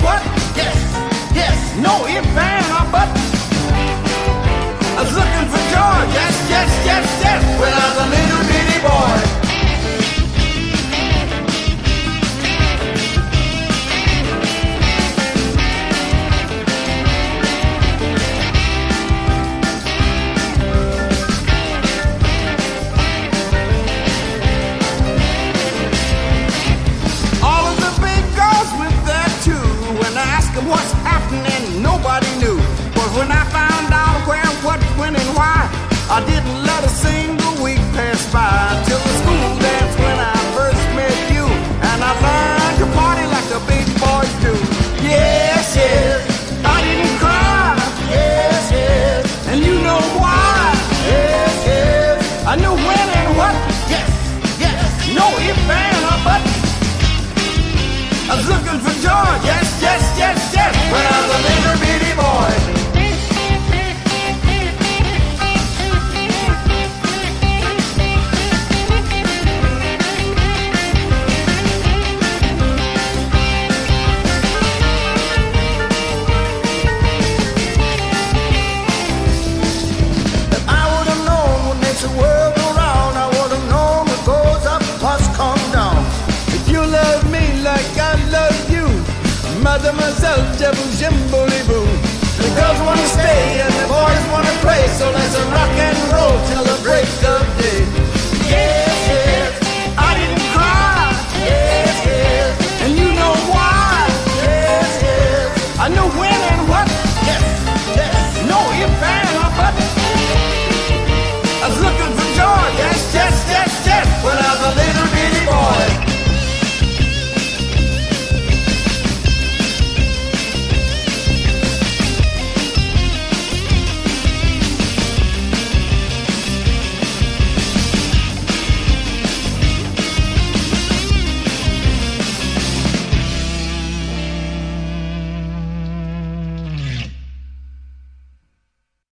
what? Yes, yes, no if, and, or but. I was looking for George, yes, yes, yes, yes, when I was a little bitty boy. What's happening, nobody knew. But when I found out where, what, when, and why, I didn't